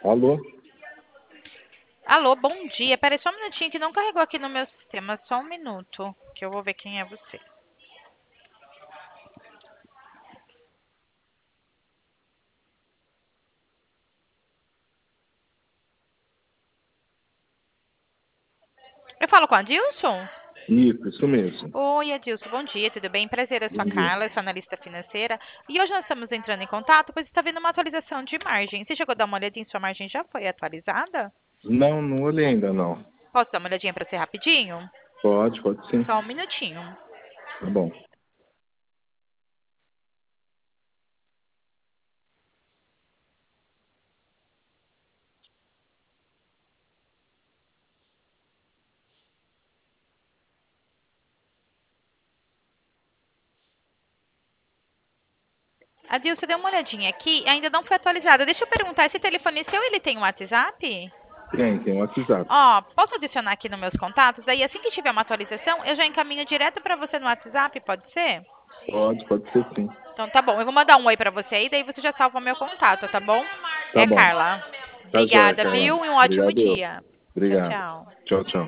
Alô? Alô, bom dia. Peraí só um minutinho que não carregou aqui no meu sistema. Só um minuto, que eu vou ver quem é você. Eu falo com a Adilson? Isso mesmo. Oi, Adilson, bom dia, tudo bem? Prazer, eu sou Bom a dia. Carla, eu sou analista financeira. E hoje nós estamos entrando em contato, pois está vindo uma atualização de margem. Você chegou a dar uma olhadinha? Sua margem já foi atualizada? Não, não olhei ainda não. Posso dar uma olhadinha para ser rapidinho? Pode sim. Só um minutinho. Tá bom. Adilson, deu uma olhadinha aqui, ainda não foi atualizada. Deixa eu perguntar, esse telefone seu, ele tem um WhatsApp? Tem um WhatsApp. Ó, posso adicionar aqui nos meus contatos? Daí, assim que tiver uma atualização, eu já encaminho direto para você no WhatsApp, pode ser? Pode ser sim. Então tá bom, eu vou mandar um oi para você aí, daí você já salva meu contato, tá bom? É Tá a bom. Carla. Tá joia, Obrigada, Carla. viu? E um ótimo Obrigado eu. dia. Tchau, Obrigado. tchau. Tchau, tchau.